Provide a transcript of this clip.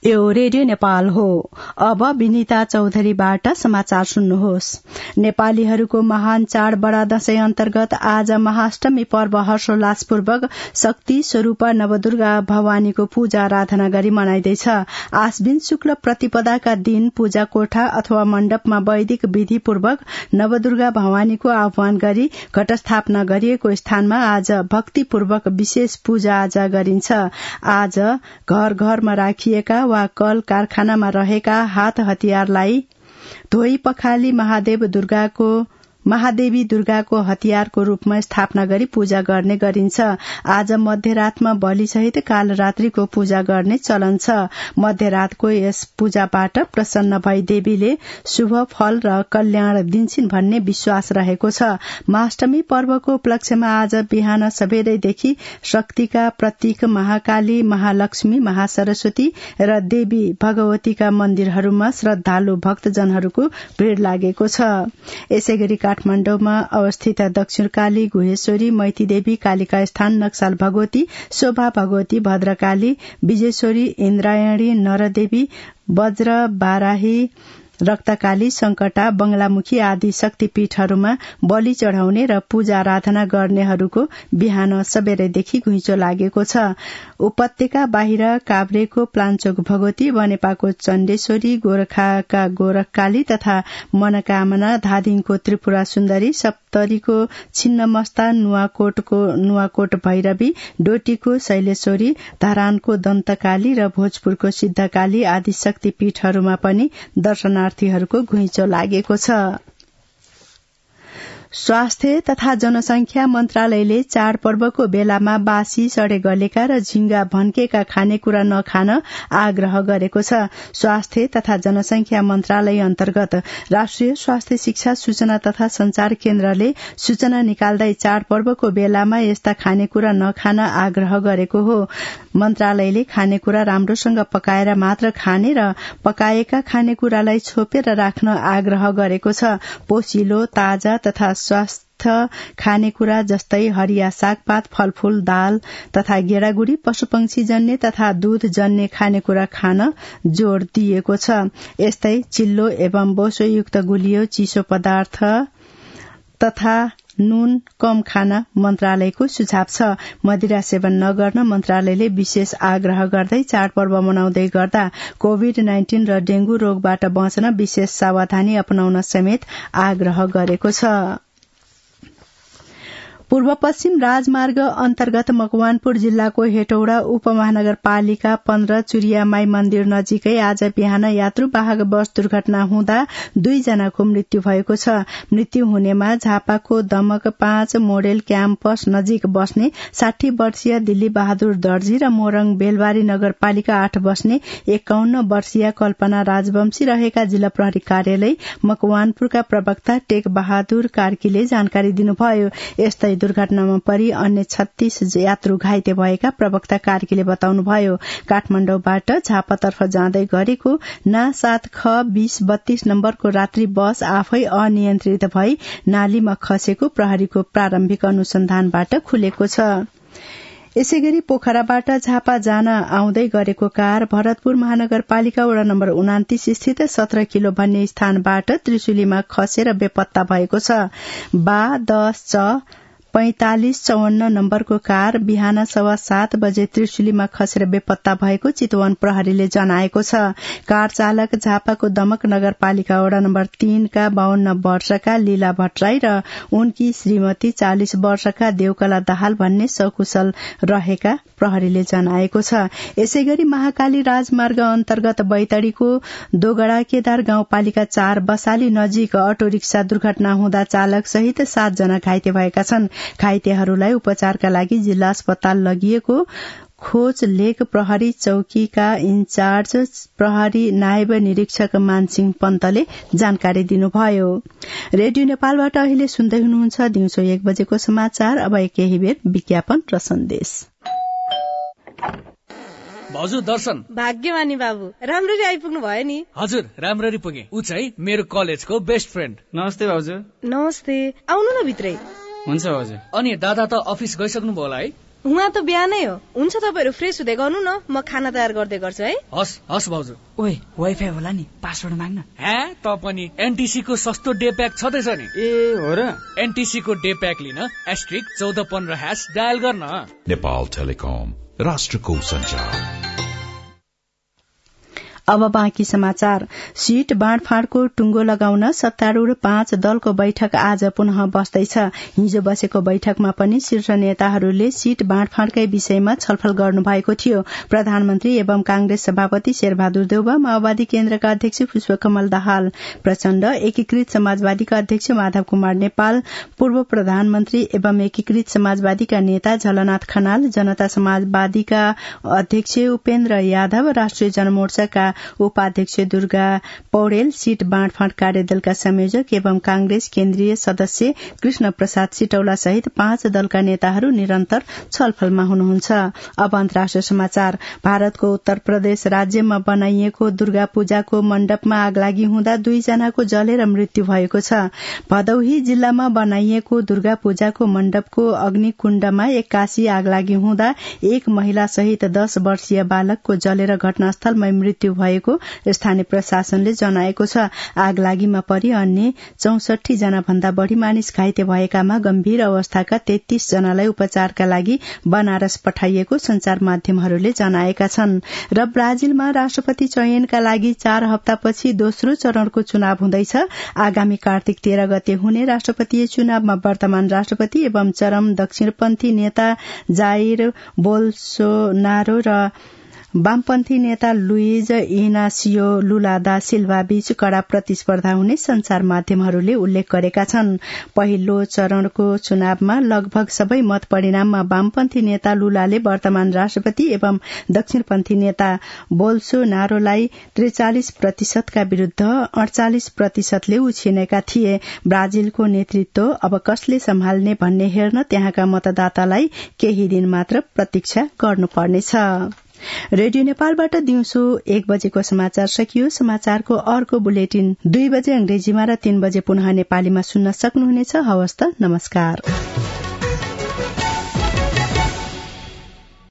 यो रेडियो नेपाल हो। अब विनिता चौधरीबाट समाचार सुन्नुहोस्। नेपालीहरूको महान चाड बडा दशैं अन्तर्गत आज महाअष्टमी पर्व हर्षोल्लासपूर्वक शक्ति स्वरूप नवदुर्गा भवानीको पूजा आराधना गरी मनाइँदैछ। आश्विन शुक्ल प्रतिपदाका दिन पूजा कोठा अथवा मण्डपमा वैदिक विधिपूर्वक नवदुर्गा भवानीको आह्वान गरी घटस्थापना गरिएको स्थानमा आज भक्तिपूर्वक विशेष पूजा आजा गरिन्छ। आज घर घरमा राखिएका वा कल कारखानामा रहेका हात हतियारलाई धोई पखाली महादेवी दुर्गाको हतियारको रूपमा स्थापना गरी पूजा गर्ने गरिन्छ। आज मध्यरातमा बलिसहित कालरात्रिको पूजा गर्ने चलन छ। मध्यरातको यस पूजाबाट प्रसन्न भई देवीले शुभ फल र कल्याण दिन्छन् भन्ने विश्वास रहेको छ। महाअष्टमी पर्वको उपलक्ष्यमा आज बिहान सबेरैदेखि शक्तिका प्रतीक महाकाली, महालक्ष्मी, महासरस्वती र देवी भगवतीका मन्दिरहरूमा श्रद्धालु भक्तजनहरूको भीड़ लागेको छ। यसैगरी काठमाण्डौमा अवस्थित दक्षिणकाली, गुहेश्वरी, मैतीदेवी, कालिका स्थान, नक्साल भगवती, शोभा भगवती, भद्रकाली, विजयश्वरी, इन्द्रायणी, नरदेवी, वज्र बाराही, रक्तकाली, संकटा, बंगलामुखी आदि शक्तिपीठहरूमा बलि चढ़ाउने र पूजा आराधना गर्नेहरूको बिहान सबेरैदेखि घुइँचो लागेको छ। उपत्यका बाहिर काभ्रेको प्लाञ्चोक भगवती, बनेपाको चण्डेश्वरी, गोरखाका गोरखकाली तथा मनोकामना धादिङको त्रिपुरा सुन्दरी, सप्तरीको छिन्नमस्ता, नुवाकोटको नुवाकोट भैरवी, डोटीको शैलेश्वरी, धरानको दन्तकाली र भोजपुरको सिद्धकाली आदि शक्तिपीठहरूमा पनि दर्शनार्थीहरूको घुइँचो लागेको छ। स्वास्थ्य तथा जनसंख्या मन्त्रालयले चाडपर्वको बेलामा बासी, सडे गलेका र झिंगा भन्केका खानेकुरा नखान आग्रह गरेको छ। स्वास्थ्य तथा जनसंख्या मन्त्रालय अन्तर्गत राष्ट्रिय स्वास्थ्य शिक्षा सूचना तथा संचार केन्द्रले सूचना निकाल्दै चाडपर्वको बेलामा यस्ता खानेकुरा नखान आग्रह गरेको हो। मन्त्रालयले खानेकुरा राम्रोसँग पकाएर मात्र खाने र पकाएका खानेकुरालाई छोपेर राख्न आग्रह गरेको छ। पोसिलो, ताजा तथा स्वास्थ्य खानेकुरा जस्तै हरिया सागपात, फलफूल, दाल तथा गेडागुडी, पशुपक्षी जन्य तथा दूध जन्य खानेकुरा खान जोड़ दिएको छ। यस्तै चिल्लो एवं बोसोयुक्त गुलियो, चिसो पदार्थ तथा नुन कम खान मन्त्रालयको सुझाव छ। मदिरा सेवन नगर्न मन्त्रालयले विशेष आग्रह गर्दै चाडपर्व मनाउँदै गर्दा कोभिड-19 र डेंगू रोगबाट बच्न विशेष सावधानी अपनाउन समेत आग्रह गरेको छ। पूर्व पश्चिम राजमार्ग अन्तर्गत मकवानपुर जिल्लाको हेटौडा उपमहानगरपालिका 15 चुरियामाई मन्दिर नजिकै आज बिहान यात्रुवाहक बस दुर्घटना हुँदा 2 जनाको मृत्यु भएको छ। मृत्यु हुनेमा झापाको दमक 5 मोडेल क्याम्पस नजिक बस्ने 60 वर्षीय दिल्ली बहादुर दर्जी र मोरङ बेलबारी नगरपालिका 8 बस्ने 51 वर्षीय कल्पना राजवंशी रहेका जिल्ला प्रहरी कार्यालय मकवानपुरका प्रवक्ता टेक बहादुर कार्कीले जानकारी दिनुभयो। यस्तै दुर्घटनामा परि अन्य 36 यात्रु घाइते भएका प्रवक्ता कार्कीले बताउनुभयो। काठमाण्डौबाट झापातर्फ जाँदै गरेको ना 7 ख 2032 नम्बरको रात्रि बस आफै अनियन्त्रित भई नालीमा खसेको प्रहरीको प्रारम्भिक अनुसन्धानबाट खुलेको छ। यसैगरी पोखराबाट झापा जान आउँदै गरेको कार भरतपुर महानगरपालिका वडा नम्बर 29 स्थित 17 किलो भन्ने स्थानबाट त्रिशुलीमा खसेर बेपत्ता भएको छ। 10 4554 नम्बरको कार बिहान 7:15 बजे त्रिशुलीमा खसेर बेपत्ता भएको चितवन प्रहरीले जनाएको छ। कार चालक झापाको दमक नगरपालिका वडा नम्बर 3 का 52 वर्षका लीला भट्टराई र उनकी श्रीमती 40 वर्षका देवकला दाहाल भन्ने सकुशल रहेका प्रहरीले जनाएको छ। यसैगरी महाकाली राजमार्ग अन्तर्गत बैतडीको दोगडा केदार गाउँपालिका 4 बसाली नजिक अटो रिक्सा दुर्घटना हुँदा चालक सहित 7 जना घाइते भएका छन्। घाइतेहरूलाई उपचारका लागि जिल्ला अस्पताल लगिएको खोज लेक प्रहरी चौकीका इन्चार्ज प्रहरी नायब निरीक्षक मानसिंह पन्तले जानकारी दिनुभयो। रेडियो नेपालबाट अहिले सुन्दै हुनुहुन्छ दिउँसो 1 बजेको समाचार। अब केही बेर विज्ञापन र सन्देश। भाउजू दर्शन, भाग्यमानी बाबु, राम्ररी आइपुग्नु भयो नि। हजुर, राम्ररी पुगे। उ चाहिँ मेरो कलेजको बेस्ट फ्रेन्ड। नमस्ते भाउजू। नमस्ते, आउनु न भित्रै। हुन्छ भाउजू। अनि दादा त अफिस गइसक्नु भयो होला है? उहाँ त बिहानै हो। हुन्छ तपाईहरु फ्रेश हुँदै गर्नु न, म खाना तयार गर्दै गर्छु है। हस् भाउजू। ओए वाइफाई होला नि, पासवर्ड माग्न। त पनि एनटीसी को सस्तो डे प्याक छदैछ नि। ए हो र? एनटीसी को डे प्याक लिन *1415# डायल गर्न। नेपाल टेलिकम, राष्ट्रको सञ्चार। अब बाँकी समाचार। सीट बाँडफाँडको टुङ्गो लगाउन सत्तारूढ़ 5 दलको बैठक आज पुनः बस्दैछ। हिजो बसेको बैठकमा पनि शीर्ष नेताहरूले सीट बाँडफाँडकै विषयमा छलफल गर्नुभएको थियो। प्रधानमन्त्री एवं कांग्रेस सभापति शेरबहादुर देउवा, माओवादी केन्द्रका अध्यक्ष पुष्पकमल दाहाल प्रचण्ड, एकीकृत समाजवादीका अध्यक्ष माधव कुमार नेपाल, पूर्व प्रधानमन्त्री एवं एकीकृत समाजवादीका नेता झलनाथ खनाल, जनता समाजवादीका अध्यक्ष उपेन्द्र यादव, राष्ट्रिय जनमोर्चाका उपाध्यक्ष दुर्गा पौडेल, सीट बाँडफाँड कार्यदलका संयोजक एवं कांग्रेस केन्द्रीय सदस्य कृष्ण प्रसाद सिटौला सहित 5 दलका नेताहरू निरन्तर छलफलमा हुनुहुन्छ। अब अन्तर्राष्ट्रिय समाचार। भारतको उत्तर प्रदेश राज्यमा बनाइएको दुर्गा पूजाको मण्डपमा आगलागी हुँदा 2 जनाको जलेर मृत्यु भएको छ। भदौही जिल्लामा बनाइएको दुर्गा पूजाको मण्डपको अग्निकुण्डमा एक्कासी आगलागी हुँदा 1 महिला सहित 10 वर्षीय बालकको जलेर घटनास्थलमै मृत्यु भएको स्थानीय प्रशासनले जनाएको छ। आगलागीमा परि अन्य 64 जना भन्दा बढ़ी मानिस घाइते भएकामा गम्भीर अवस्थाका 33 जनालाई उपचारका लागि बनारस पठाइएको संचार माध्यमहरूले जनाएका छन्। र ब्राजिलमा राष्ट्रपति चयनका लागि 4 हप्तापछि दोस्रो चरणको चुनाव हुँदैछ। आगामी कार्तिक 13 गते हुने राष्ट्रपतीय चुनावमा वर्तमान राष्ट्रपति एवं चरम दक्षिणपन्थी नेता जाइर बोल्सोनारो र वामपन्थी नेता लुइज इनासियो लुला दा सिल्वा बीच कड़ा प्रतिस्पर्धा हुने संचार माध्यमहरूले उल्लेख गरेका छन्। पहिलो चरणको चुनावमा लगभग सबै मत परिणाममा वामपन्थी नेता लुलाले वर्तमान राष्ट्रपति एवं दक्षिणपन्थी नेता बोल्सोनारोलाई 43% का विरूद्ध 48% उछिनेका थिए। ब्राजिलको नेतृत्व अब कसले सम्हाल्ने भन्ने हेर्न त्यहाँका मतदातालाई केही दिन मात्र प्रतीक्षा गर्नुपर्नेछ। रेडियो नेपालबाट दिउँसो 1 बजेको समाचार सकियो। समाचारको अर्को बुलेटिन 2 बजे अंग्रेजीमा र 3 बजे पुनः नेपालीमा सुन्न सक्नुहुनेछ। हवस् त, नमस्कार।